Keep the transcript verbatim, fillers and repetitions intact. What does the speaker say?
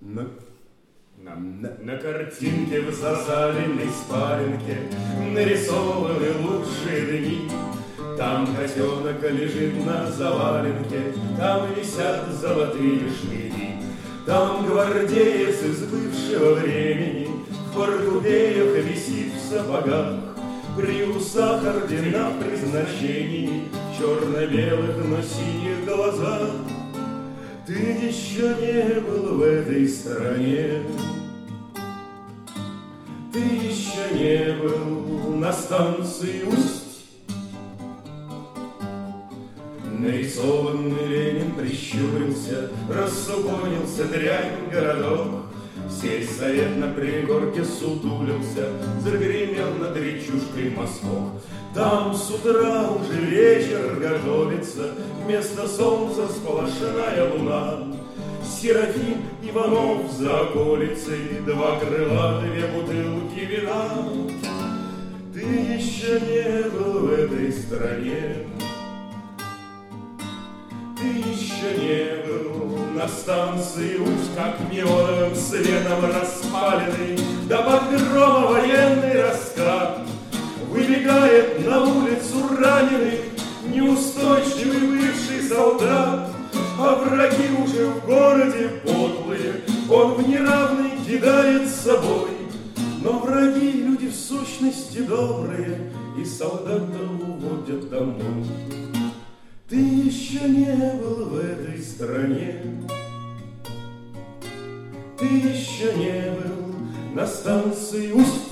На, на, на, на картинке в засаленной спаленке нарисованы лучшие дни. Там котенок лежит на заваленке, там висят золотые шмели. Там гвардеец из бывшего времени в портупеях висит в сапогах, при усах ордена призначений, в черно-белых, но синих глазах. Ты еще не был в этой стране, ты еще не был на станции Усть. Нарисованный Ленин прищурился, рассупонился дрянь городок. Сельсовет на пригорке сутулился, загремел над речушкой мосток. Там с утра уже вечер готовится, вместо солнца сплошная луна. Серафим Иванов за околицей, два крыла, две бутылки вина. Ты еще не был в этой стране, ты еще не был на станции Усть, как неоновым светом распаленный до погрома военный раскат. Выбегает на улицу раненый, неустойчивый бывший солдат. А враги уже в городе подлые, он в неравный кидает с собой. Но враги люди в сущности добрые, и солдата уводят домой. Ты еще не был в этой стране, ты еще не был на станции Усть.